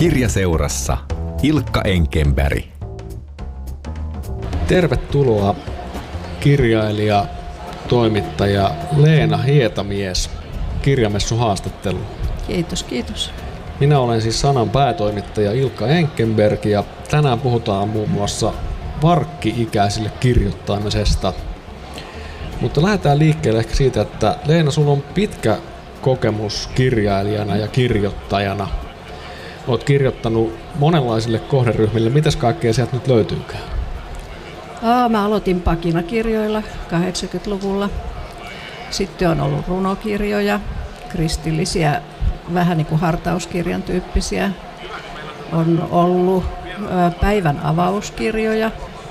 Kirjaseurassa Ilkka Enkenberg. Tervetuloa kirjailija, toimittaja Leena Hietamies kirjamessun haastatteluun. Kiitos, kiitos. Minä olen siis Sanan päätoimittaja Ilkka Enkenberg ja tänään puhutaan muun muassa varkki-ikäisille kirjoittamisesta. Mutta lähdetään liikkeelle ehkä siitä, että Leena, sulla on pitkä kokemus kirjailijana ja kirjoittajana. Olet kirjoittanut monenlaisille kohderyhmille. Mitäs kaikkea sieltä nyt löytyykään? Mä aloitin pakinakirjoilla 80-luvulla. Sitten on ollut runokirjoja, kristillisiä, vähän niin kuin hartauskirjan tyyppisiä. On ollut päivän avauskirjoja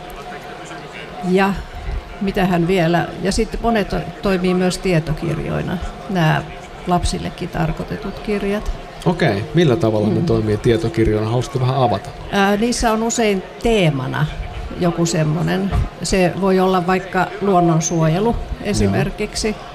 ja mitähän vielä. Ja sitten monet toimii myös tietokirjoina, nämä lapsillekin tarkoitetut kirjat. Okei, millä tavalla ne toimii tietokirjoina? Haluaisitko vähän avata? Niissä on usein teemana joku semmoinen. Se voi olla vaikka luonnonsuojelu esimerkiksi. Joo.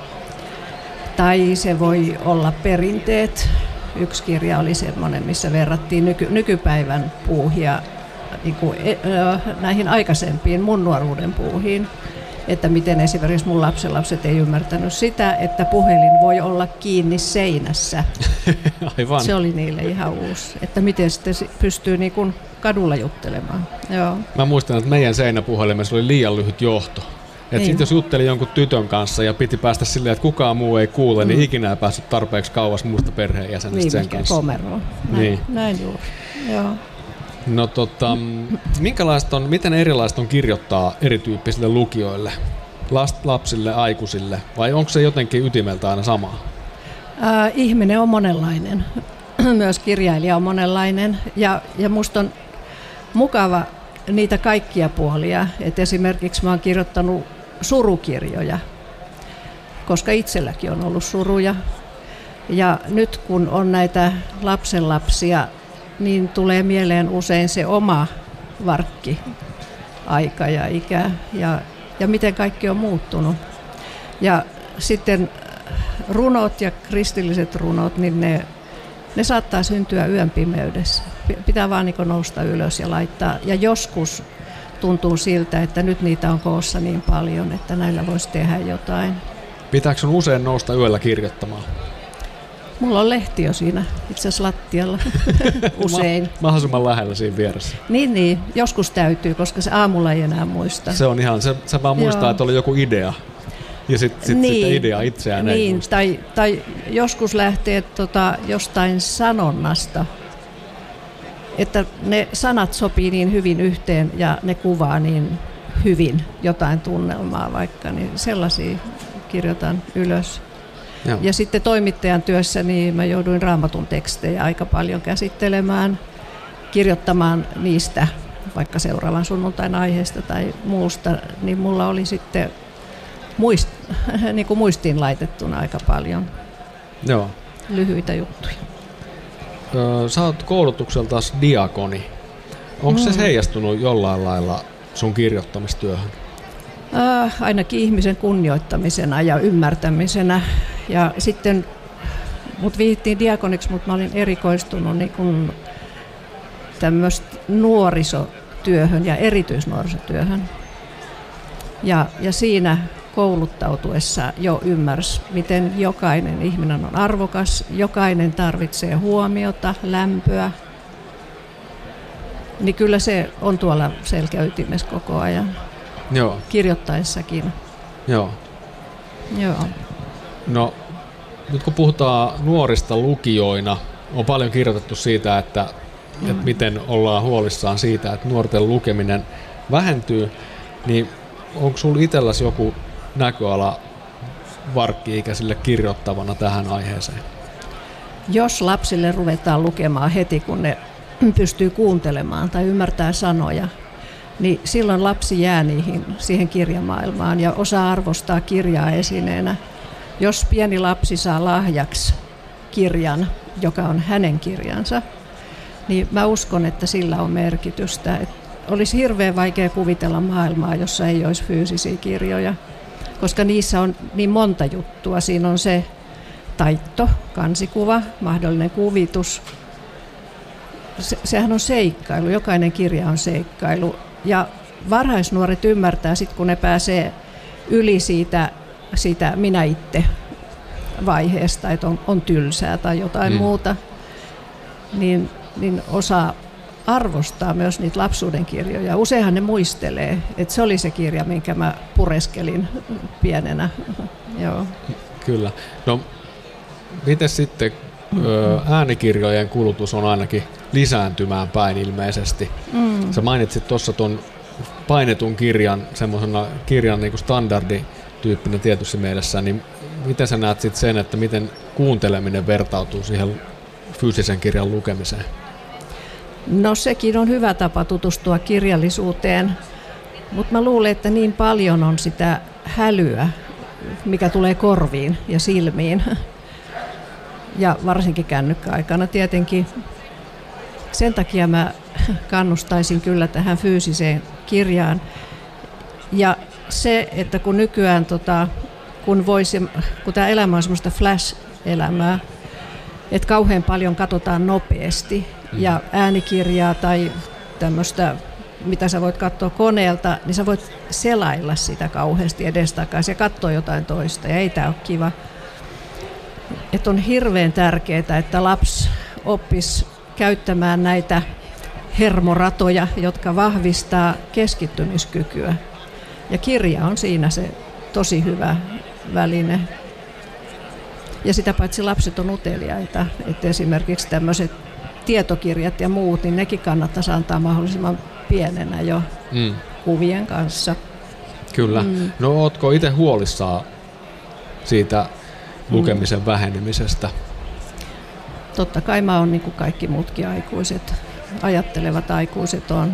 Tai se voi olla perinteet. Yksi kirja oli semmoinen, missä verrattiin nykypäivän puuhia niin kuin, näihin aikaisempiin mun nuoruuden puuhiin. Että miten esimerkiksi mun lapsenlapset ei ymmärtänyt sitä, että puhelin voi olla kiinni seinässä. Aivan. Se oli niille ihan uusi. Että miten sitten pystyy niin kuin kadulla juttelemaan. Joo. Mä muistan, että meidän seinäpuhelimessa oli liian lyhyt johto. Että sitten jos jutteli jonkun tytön kanssa ja piti päästä silleen, että kukaan muu ei kuule, niin ikinä ei päässyt tarpeeksi kauas muusta perheenjäsenestä sen kanssa. Komeroon. Näin juuri. Joo. No miten erilaista on kirjoittaa erityyppisille lukijoille, lapsille, aikuisille, vai onko se jotenkin ytimeltä aina samaa? Ihminen on monenlainen, myös kirjailija on monenlainen, ja musta on mukava niitä kaikkia puolia, että esimerkiksi mä oon kirjoittanut surukirjoja, koska itselläkin on ollut suruja, ja nyt kun on näitä lapsenlapsia, niin tulee mieleen usein se oma varkki-aika ja ikä ja miten kaikki on muuttunut. Ja sitten runot ja kristilliset runot, niin ne saattaa syntyä yön pimeydessä. Pitää vaan niin nousta ylös ja laittaa. Ja joskus tuntuu siltä, että nyt niitä on koossa niin paljon, että näillä voisi tehdä jotain. Pitääkö sun usein nousta yöllä kirjoittamaan? Mulla on lehti jo siinä itse asiassa lattialla usein. Mahdollisimman lähellä siinä vieressä. Niin, joskus täytyy, koska se aamulla ei enää muista. Se on ihan, se vaan muistaa, että oli joku idea. Ja sitten idea itseään ei muista. Tai joskus lähtee jostain sanonnasta, että ne sanat sopii niin hyvin yhteen ja ne kuvaa niin hyvin jotain tunnelmaa vaikka, niin sellaisia kirjoitan ylös. Joo. Ja sitten toimittajan työssä niin mä jouduin Raamatun tekstejä aika paljon käsittelemään, kirjoittamaan niistä vaikka seuraavan sunnuntain aiheesta tai muusta, niin mulla oli sitten niin kuin muistiin laitettuna aika paljon. Joo. Lyhyitä juttuja. Sä oot koulutukseltaasi diakoni. Onko se heijastunut jollain lailla sun kirjoittamistyöhön? Ainakin ihmisen kunnioittamisena ja ymmärtämisenä. Ja sitten mut vihittiin diakoniksi, mutta mä olin erikoistunut niin kuin tämmöistä nuorisotyöhön ja erityisnuorisotyöhön. Ja siinä kouluttautuessa jo ymmärsi, miten jokainen ihminen on arvokas, jokainen tarvitsee huomiota, lämpöä. Niin kyllä se on tuolla selkäytimessä koko ajan. Joo. Kirjoittaessakin. Joo. Joo. No, nyt kun puhutaan nuorista lukijoina, on paljon kirjoitettu siitä, että miten ollaan huolissaan siitä, että nuorten lukeminen vähentyy, niin onko sinulla itselläsi joku näköala varkki-ikäisille kirjoittavana tähän aiheeseen? Jos lapsille ruvetaan lukemaan heti, kun ne pystyy kuuntelemaan tai ymmärtää sanoja, niin silloin lapsi jää siihen kirjamaailmaan ja osaa arvostaa kirjaa esineenä. Jos pieni lapsi saa lahjaksi kirjan, joka on hänen kirjansa, niin mä uskon, että sillä on merkitystä. Et olisi hirveän vaikea kuvitella maailmaa, jossa ei olisi fyysisiä kirjoja, koska niissä on niin monta juttua. Siinä on se taitto, kansikuva, mahdollinen kuvitus, sehän on seikkailu, jokainen kirja on seikkailu. Ja varhaisnuoret ymmärtää sitten, kun ne pääsee yli siitä minä itse vaiheesta, että on tylsää tai jotain muuta, niin osaa arvostaa myös niitä lapsuuden kirjoja. Useinhan ne muistelee, että se oli se kirja, minkä mä pureskelin pienenä. Joo. Kyllä. No, miten sitten äänikirjojen kulutus on ainakin lisääntymään päin ilmeisesti? Sä mainitsit tuossa tuon painetun kirjan, semmoisena kirjan niin kuin standardityyppinen tietyssä mielessä, niin miten sä näet sitten sen, että miten kuunteleminen vertautuu siihen fyysisen kirjan lukemiseen? No sekin on hyvä tapa tutustua kirjallisuuteen, mutta mä luulen, että niin paljon on sitä hälyä, mikä tulee korviin ja silmiin. Ja varsinkin kännykkäaikana tietenkin. Sen takia mä kannustaisin kyllä tähän fyysiseen kirjaan. Ja se, että kun nykyään, kun tämä elämä on semmoista flash-elämää, että kauhean paljon katsotaan nopeasti ja äänikirjaa tai tämmöistä, mitä sä voit katsoa koneelta, niin sä voit selailla sitä kauheasti edestakaisin ja katsoa jotain toista ja ei tää ole kiva. Että on hirveän tärkeää, että lapsi oppisi käyttämään näitä hermoratoja, jotka vahvistaa keskittymiskykyä. Ja kirja on siinä se tosi hyvä väline. Ja sitä paitsi lapset on uteliaita, että esimerkiksi tämmöiset tietokirjat ja muut, niin nekin kannattaisi antaa mahdollisimman pienenä jo kuvien kanssa. Kyllä. No ootko itse huolissaan siitä lukemisen vähenemisestä? Totta kai mä oon niin kuin kaikki muutkin aikuiset, ajattelevat aikuiset on.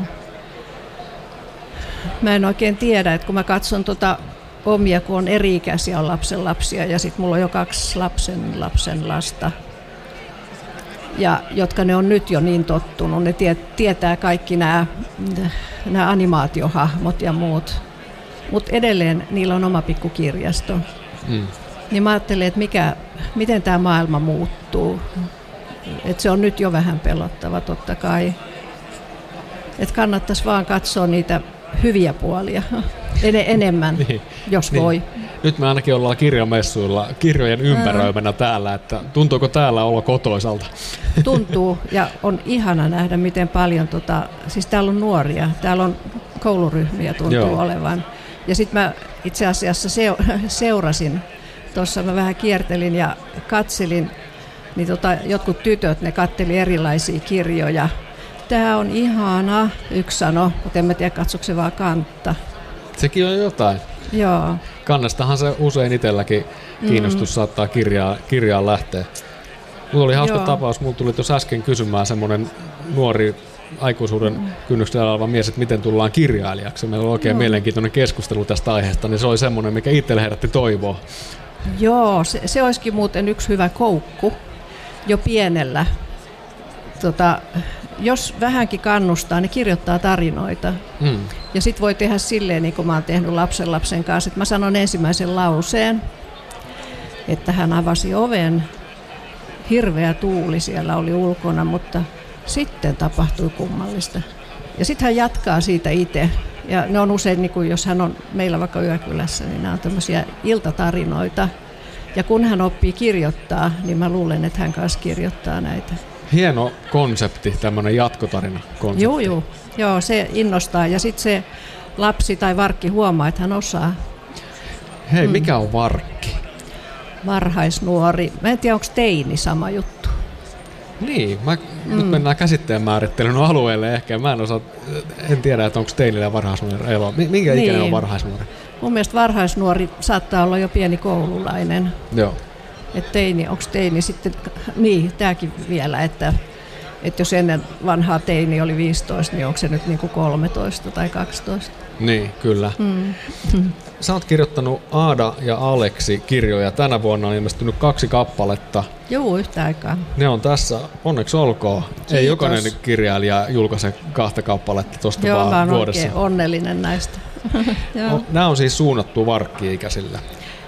Mä en oikein tiedä, että kun mä katson omia, kun on eri-ikäisiä, on lapsenlapsia ja sitten mulla on jo 2 lapsen lasta, ja jotka ne on nyt jo niin tottunut. Ne tietää kaikki nämä animaatiohahmot ja muut, mutta edelleen niillä on oma pikkukirjasto. Niin mä ajattelen, että miten tämä maailma muuttuu. Et se on nyt jo vähän pelottava totta kai. Että kannattaisi vaan katsoa niitä hyviä puolia enemmän, jos voi. Nyt me ainakin ollaan kirjamessuilla kirjojen ympäröimänä täällä, että tuntuuko täällä olla kotoisalta? Tuntuu ja on ihana nähdä, miten paljon, siis täällä on nuoria, täällä on kouluryhmiä tuntuu olevan. Ja sitten mä itse asiassa seurasin, tuossa mä vähän kiertelin ja katselin, niin jotkut tytöt, ne katteli erilaisia kirjoja. Tää on ihana, yksi sano, mutta en mä tiedä, katsoiko se vaan kantta. Sekin on jotain. Joo. Kannestahan se usein itselläkin kiinnostus saattaa kirjaan lähteä. Mulla oli hauska tapaus, mulla tuli tuossa äsken kysymään semmoinen nuori aikuisuuden kynnyksellä oleva mies, että miten tullaan kirjailijaksi. Meillä on oikein mielenkiintoinen keskustelu tästä aiheesta, niin se oli semmoinen, mikä itselle herätti toivoa. Joo, se olisikin muuten yksi hyvä koukku jo pienellä. Jos vähänkin kannustaa, niin kirjoittaa tarinoita. Ja sitten voi tehdä silleen, niin kuin mä oon tehnyt lapsen kanssa, että mä sanon ensimmäisen lauseen, että hän avasi oven, hirveä tuuli siellä oli ulkona, mutta sitten tapahtui kummallista. Ja sitten hän jatkaa siitä itse. Ja ne on usein, niin kuin jos hän on meillä vaikka Yökylässä, niin nämä on tämmöisiä iltatarinoita. Ja kun hän oppii kirjoittaa, niin mä luulen, että hän kanssa kirjoittaa näitä. Hieno konsepti, tämmöinen jatkotarina-konsepti. Joo, se innostaa. Ja sitten se lapsi tai varkki huomaa, että hän osaa. Hei, mikä on varkki? Varhaisnuori. Mä en tiedä, onko teini sama juttu. Niin, nyt mennään käsitteen määrittelyn alueelle ehkä. En tiedä, että onko teinillä ja varhaisnuori ero. Minkä ikäinen on varhaisnuori? Mun mielestä varhaisnuori saattaa olla jo pieni koululainen. Joo. Että teini, onko teini sitten, niin tämäkin vielä, että jos ennen vanhaa teini oli 15, niin onko se nyt niin kuin 13 tai 12? Niin, kyllä. Sä oot kirjoittanut Aada ja Aleksi kirjoja. Tänä vuonna on ilmestynyt 2 kappaletta. Joo, yhtä aikaa. Ne on tässä, onneksi olkoon. Kiitos. Ei jokainen kirjailija julkaise 2 kappaletta tuosta vaan vuodessa. Joo, mä oon oikein onnellinen näistä. Nämä on siis suunnattu varkki-ikäisille.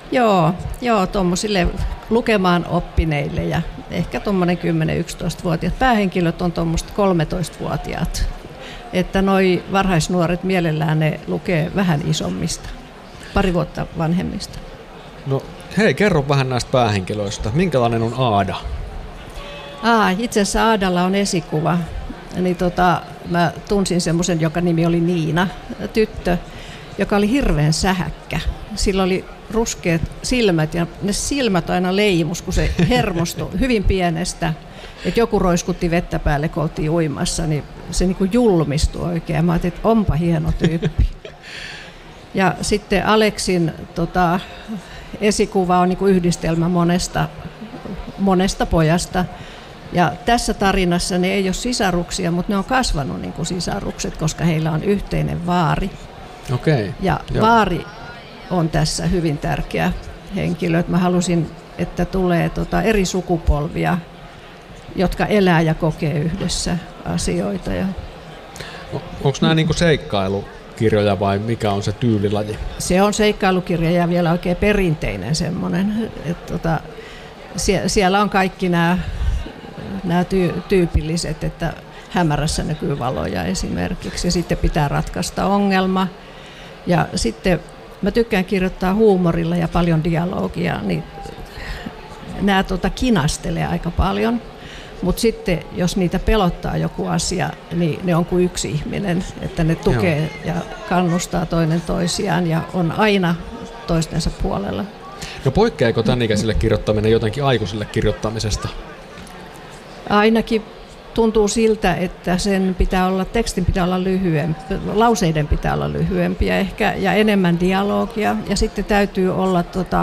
Joo, tuommoisille lukemaan oppineille ja ehkä tuommoinen 10-11-vuotiaat. Päähenkilöt on tuommoista 13-vuotiaat. Että noi varhaisnuoret mielellään ne lukee vähän isommista, 2 vuotta vanhemmista. No hei, kerro vähän näistä päähenkilöistä. Minkälainen on Aada? Itse asiassa Aadalla on esikuva. Niin mä tunsin semmoisen, joka nimi oli Niina, tyttö, joka oli hirveän sähäkkä. Sillä oli ruskeat silmät ja ne silmät aina leimus, kun se hermostui hyvin pienestä. Että joku roiskutti vettä päälle, kun oltiin uimassa, niin se niin kuin julmistui oikein. Mä ajattelin, että onpa hieno tyyppi. Ja sitten Aleksin esikuva on niin kuin yhdistelmä monesta pojasta. Ja tässä tarinassa ne ei ole sisaruksia, mutta ne on kasvanut niin kuin sisarukset, koska heillä on yhteinen vaari. Okei. Ja vaari on tässä hyvin tärkeä henkilö. Mä halusin, että tulee eri sukupolvia, jotka elää ja kokee yhdessä asioita. Onko nämä niinku seikkailukirjoja vai mikä on se tyylilaji? Se on seikkailukirja ja vielä oikein perinteinen semmoinen. Siellä on kaikki nämä tyypilliset, että hämärässä näkyy valoja esimerkiksi ja sitten pitää ratkaista ongelma. Ja sitten mä tykkään kirjoittaa huumorilla ja paljon dialogia, niin nämä kinastelee aika paljon. Mutta sitten, jos niitä pelottaa joku asia, niin ne on kuin yksi ihminen, että ne tukee ja kannustaa toinen toisiaan ja on aina toistensa puolella. No poikkeako tämän ikäiselle kirjoittaminen jotenkin aikuiselle kirjoittamisesta? Ainakin tuntuu siltä, että tekstin pitää olla lyhyempi, lauseiden pitää olla lyhyempiä ehkä ja enemmän dialogia. Ja sitten täytyy olla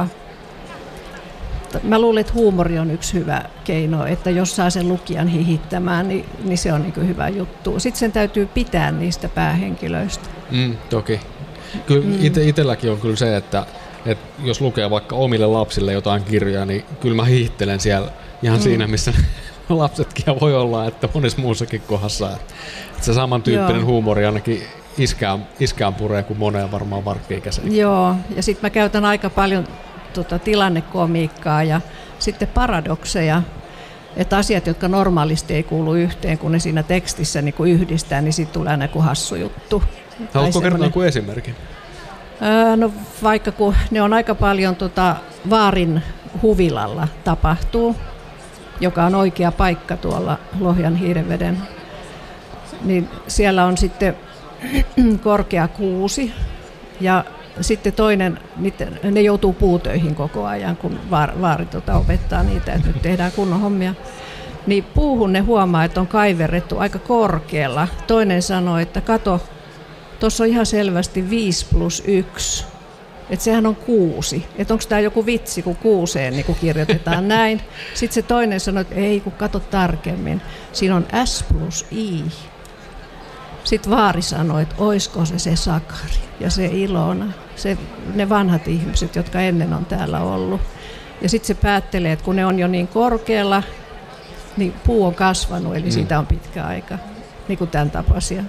mä luulen, että huumori on yksi hyvä keino, että jos saa sen lukijan hihittämään, niin se on niin kuin hyvä juttu. Sitten sen täytyy pitää niistä päähenkilöistä. Toki. Kyllä itselläkin on kyllä se, että jos lukee vaikka omille lapsille jotain kirjaa, niin kyllä mä hiihtelen siellä ihan siinä, missä lapsetkin voi olla, että monessa muussakin kohdassa. Että se samantyyppinen huumori ainakin iskään puree kuin moneen varmaan varkki-ikäiseen. Joo, ja sitten mä käytän aika paljon tilannekomiikkaa ja sitten paradokseja, että asiat, jotka normaalisti ei kuulu yhteen, kun ne siinä tekstissä niin kun yhdistää, niin siitä tulee aina kuin hassu juttu. Haluatko kertoa joku esimerkin? No vaikka kun ne on aika paljon Vaarin huvilalla tapahtuu, joka on oikea paikka tuolla Lohjan Hiidenveden, niin siellä on sitten korkea kuusi ja sitten toinen, ne joutuu puutöihin koko ajan, kun vaari opettaa niitä, että nyt tehdään kunnon hommia. Niin puuhun ne huomaa, että on kaiverrettu aika korkealla. Toinen sanoo, että kato, tuossa on ihan selvästi 5+1, että sehän on 6. Että onko tämä joku vitsi, kun 6 niin kun kirjoitetaan näin. Sitten se toinen sanoo, että ei, kun kato tarkemmin. Siinä on S+I. Sitten vaari sanoi, että oisko se Sakari ja se Ilona, ne vanhat ihmiset, jotka ennen on täällä ollut. Ja sitten se päättelee, että kun ne on jo niin korkealla, niin puu on kasvanut, eli siitä on pitkä aika, niin kuin tämän tapaisia.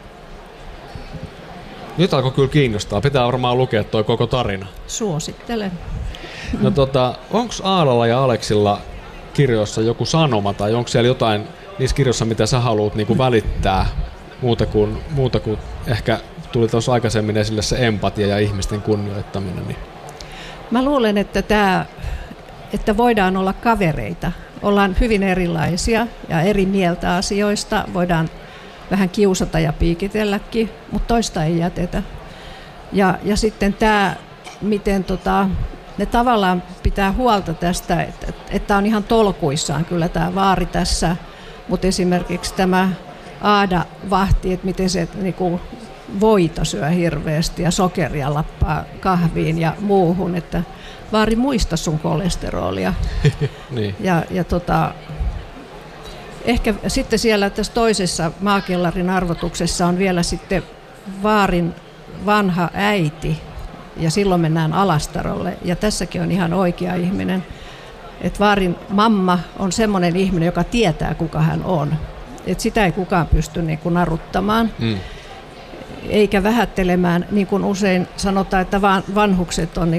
Nyt alkoi kyllä kiinnostaa. Pitää varmaan lukea tuo koko tarina. Suosittelen. No onko Aadalla ja Aleksilla kirjoissa joku sanoma, tai onko siellä jotain niissä kirjoissa, mitä sä haluat niin kuin välittää, muuta kuin ehkä tuli tuossa aikaisemmin esille se empatia ja ihmisten kunnioittaminen? Niin. Mä luulen, että voidaan olla kavereita. Ollaan hyvin erilaisia ja eri mieltä asioista. Voidaan vähän kiusata ja piikitelläkin, mutta toista ei jätetä. Ja sitten tämä, miten ne tavallaan pitää huolta tästä, että on ihan tolkuissaan kyllä tämä vaari tässä, mutta esimerkiksi tämä Aada vahti, että miten se niinku voita syö hirveästi ja sokeria lappaa kahviin ja muuhun, että vaari muista sun kolesterolia. Niin. Ehkä sitten siellä tässä toisessa maakellarin arvotuksessa on vielä sitten vaarin vanha äiti ja silloin mennään Alastarolle ja tässäkin on ihan oikea ihminen. Että vaarin mamma on semmoinen ihminen, joka tietää kuka hän on. Et sitä ei kukaan pysty niin kuin naruttamaan, eikä vähättelemään, niin kuin usein sanotaan, että vanhukset on niin kuin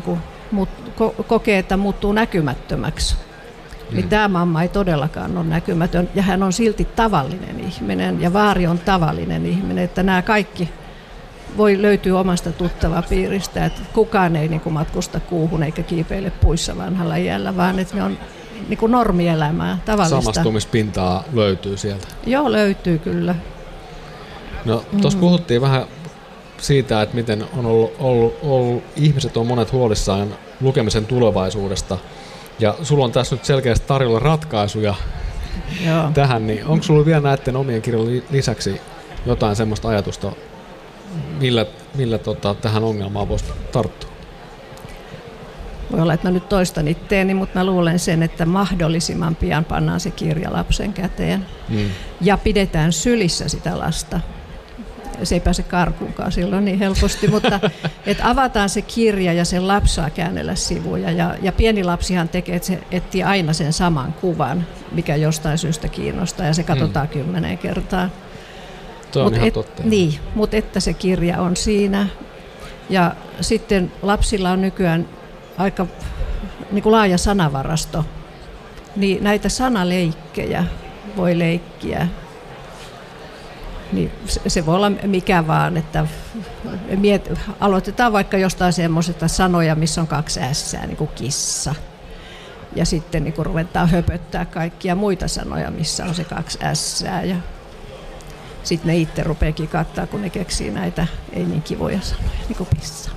kokee, että muuttuu näkymättömäksi. Niin tämä mamma ei todellakaan ole näkymätön, ja hän on silti tavallinen ihminen, ja vaari on tavallinen ihminen, että nämä kaikki voi löytyä omasta tuttavapiiristä, että kukaan ei niin kuin matkusta kuuhun eikä kiipeile puissa vanhalla iällä, vaan että ne on niin kuin normielämää, tavallista. Samastumispintaa löytyy sieltä. Joo, löytyy kyllä. No, tuossa puhuttiin vähän siitä, että miten on ollut ihmiset on monet huolissaan lukemisen tulevaisuudesta, ja sulla on tässä nyt selkeästi tarjolla ratkaisuja tähän, niin onko sulla vielä näiden omien kirjojen lisäksi jotain semmoista ajatusta, millä tähän ongelmaan voisi tarttua? Voi olla, että mä nyt toistan itteeni, mutta mä luulen sen, että mahdollisimman pian pannaan se kirja lapsen käteen ja pidetään sylissä sitä lasta. Se ei pääse karkuunkaan silloin niin helposti, mutta että avataan se kirja ja sen lapsi saa käännellä sivuja. Ja pieni lapsihan tekee, että se etsii aina sen saman kuvan, mikä jostain syystä kiinnostaa, ja se katsotaan 10 kertaa. Tuo on ihan totta. Niin, mutta että se kirja on siinä. Ja sitten lapsilla on nykyään aika niin kuin laaja sanavarasto, niin näitä sanaleikkejä voi leikkiä. Niin se voi olla mikä vaan, että aloitetaan vaikka jostain semmoisesta sanoja, missä on 2 ässää, niin kuin kissa. Ja sitten niin kuin ruvetaan höpöttää kaikkia muita sanoja, missä on se 2 ässää. Ja sitten ne itse rupeakin kattaa, kun ne keksii näitä ei niin kivoja sanoja, niin kuin pissa.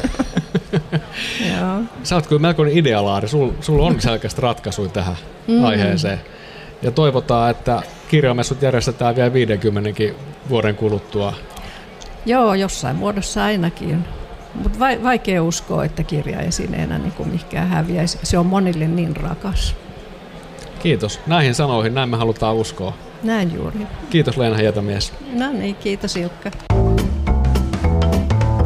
Joo. Sä oot kyllä melkoinen idealaari. Sulla on selkeästi ratkaisuja tähän aiheeseen. Ja toivotaan, että kirjamessut järjestetään vielä 50 vuoden kuluttua. Joo, jossain muodossa ainakin. Mutta vaikea uskoa, että kirjaesineenä niin kuin mihinkään häviäisi. Se on monille niin rakas. Kiitos. Näihin sanoihin, näin me halutaan uskoa. Näin juuri. Kiitos Leena Hietamies. No niin, kiitos Ilkka.